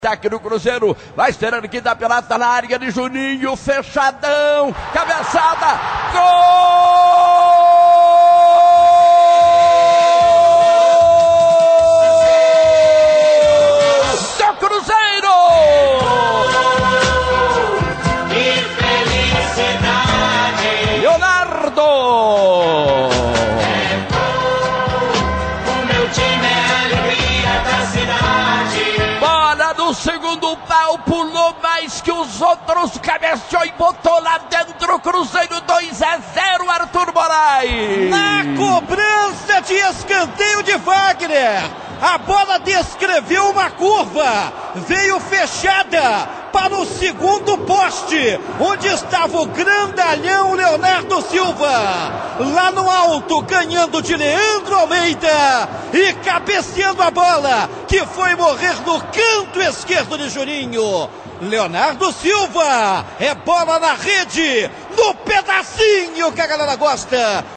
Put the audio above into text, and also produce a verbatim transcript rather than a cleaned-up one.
Ataque do Cruzeiro, vai esperando que dá pelota na área de Juninho, fechadão, cabeçada, gol! Do Cruzeiro! Que felicidade! Leonardo! É gol, o meu time é a alegria da cidade. Bola do segundo pau, pulou mais que os outros, cabeceou e botou lá dentro, Cruzeiro dois a zero, Arthur Moraes. Na cobrança de escanteio de Wagner, a bola descreveu uma curva, veio fechada para o segundo poste, onde estava o grandalhão Leonardo Silva, lá no alto, ganhando de Leandro Almeida e cabeceando a bola, que foi morrer no canto esquerdo de Juninho. Leonardo Silva, é bola na rede, no pedacinho que a galera gosta.